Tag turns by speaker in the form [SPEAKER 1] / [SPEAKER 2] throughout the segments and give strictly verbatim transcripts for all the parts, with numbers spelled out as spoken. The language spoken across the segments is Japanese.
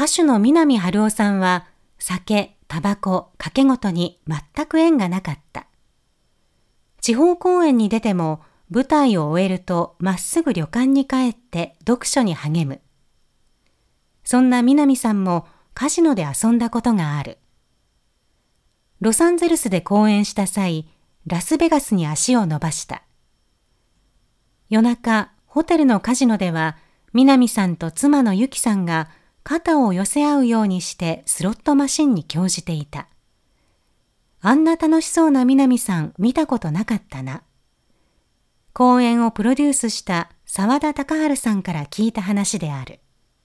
[SPEAKER 1] 歌手の南春夫さんは酒、タバコ、賭け事に全く縁がなかった。地方公演に出ても舞台を終えるとまっすぐ旅館に帰って読書に励む。そんな南さんもカジノで遊んだことがある。ロサンゼルスで公演した際、ラスベガスに足を伸ばした。夜中、ホテルのカジノでは南さんと妻のユキさんが肩を寄せ合うようにしてスロットマシンに興じていた。あんな楽しそうな南さん見たことなかったな。公演をプロデュースした澤田隆治さんから聞いた話である。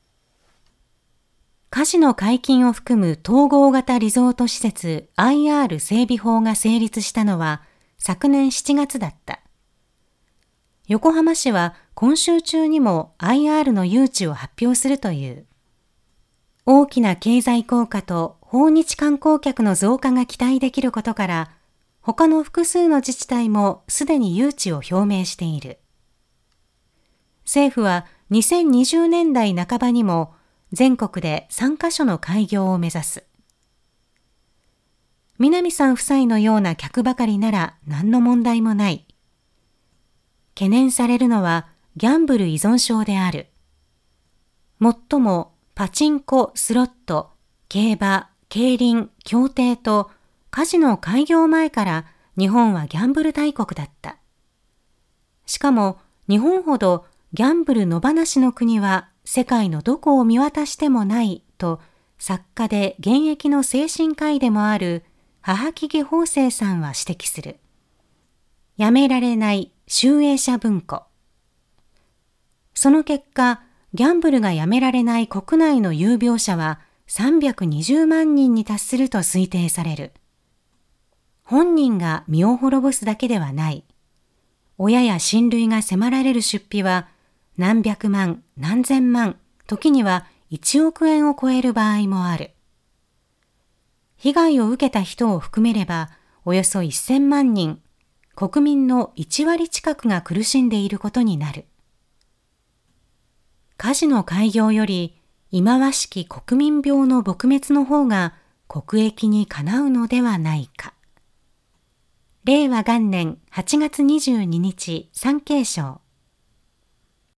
[SPEAKER 1] カジノ解禁を含む統合型リゾート施設 アイアール 整備法が成立したのは昨年しちがつだった。横浜市は今週中にも アイアール の誘致を発表するという。大きな経済効果と訪日観光客の増加が期待できることから、他の複数の自治体もすでに誘致を表明している。政府はにせんにじゅうねんだいなかばにも全国でさんかしょの開業を目指す。南さん夫妻のような客ばかりなら何の問題もない。懸念されるのはギャンブル依存症である。もっともパチンコ、スロット、競馬、競輪、競艇とカジノ開業前から日本はギャンブル大国だった。しかも日本ほどギャンブル野放しの国は世界のどこを見渡してもないと作家で現役の精神科医でもある母木義法生さんは指摘する。やめられない集英社文庫。その結果、ギャンブルがやめられない国内の有病者はさんびゃくにじゅうまんにんに達すると推定される。本人が身を滅ぼすだけではない。親や親類が迫られる出費は何百万、何千万、時にはいちおくえんを超える場合もある。被害を受けた人を含めれば、およそせんまんにん、国民のいちわり近くが苦しんでいることになる。カジノ開業より、忌まわしき国民病の撲滅の方が国益にかなうのではないか。れいわがんねんはちがつにじゅうににち、産経省。